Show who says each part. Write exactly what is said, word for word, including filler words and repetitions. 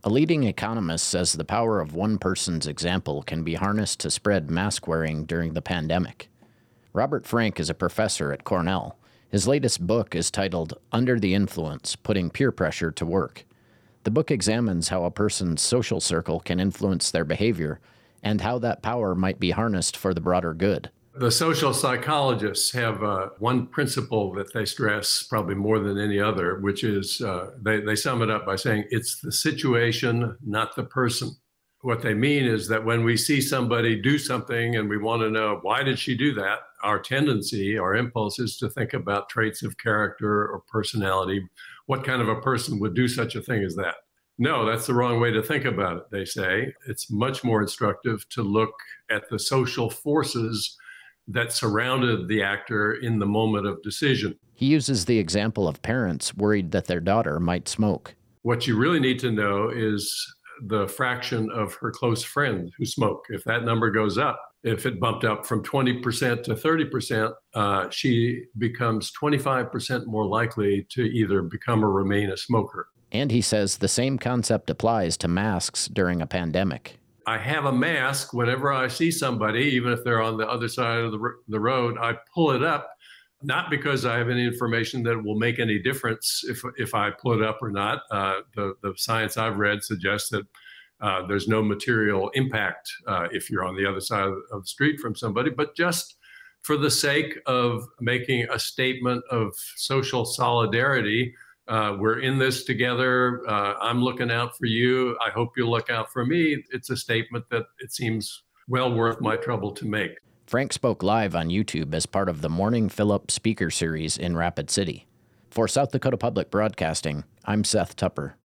Speaker 1: A leading economist says the power of one person's example can be harnessed to spread mask wearing during the pandemic. Robert Frank is a professor at Cornell. His latest book is titled Under the Influence: Putting Peer Pressure to Work. The book examines how a person's social circle can influence their behavior and how that power might be harnessed for the broader good.
Speaker 2: The social psychologists have uh, one principle that they stress probably more than any other, which is uh, they, they sum it up by saying it's the situation, not the person. What they mean is that when we see somebody do something and we want to know, why did she do that? Our tendency, our impulse is to think about traits of character or personality. What kind of a person would do such a thing as that? No, that's the wrong way to think about it, they say. It's much more instructive to look at the social forces that surrounded the actor in the moment of decision.
Speaker 1: He uses the example of parents worried that their daughter might smoke.
Speaker 2: What you really need to know is the fraction of her close friends who smoke. If that number goes up, if it bumped up from twenty percent to thirty percent, uh, she becomes twenty-five percent more likely to either become or remain a smoker.
Speaker 1: And he says the same concept applies to masks during a pandemic.
Speaker 2: I have a mask whenever I see somebody, even if they're on the other side of the, the road, I pull it up, not because I have any information that will make any difference if if I pull it up or not. Uh, the, the science I've read suggests that uh, there's no material impact uh, if you're on the other side of, of the street from somebody, but just for the sake of making a statement of social solidarity. Uh, we're in this together. Uh, I'm looking out for you. I hope you'll look out for me. It's a statement that it seems well worth my trouble to make.
Speaker 1: Frank spoke live on YouTube as part of the Morning Philip speaker series in Rapid City. For South Dakota Public Broadcasting, I'm Seth Tupper.